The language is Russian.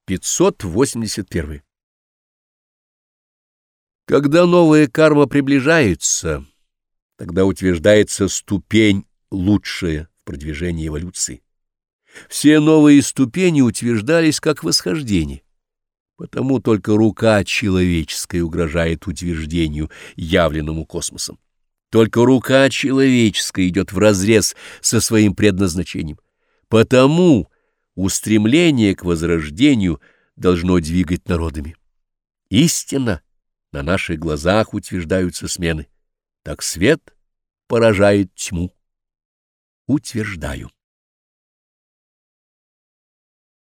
581. Когда новая карма приближается, тогда утверждается ступень лучшая в продвижении эволюции. Все новые ступени утверждались как восхождение, потому только рука человеческая угрожает утверждению, явленному космосом. Только рука человеческая идет вразрез со своим предназначением. Потому устремление к возрождению должно двигать народами. Истинно, на наших глазах утверждаются смены. Так свет поражает тьму. Утверждаю.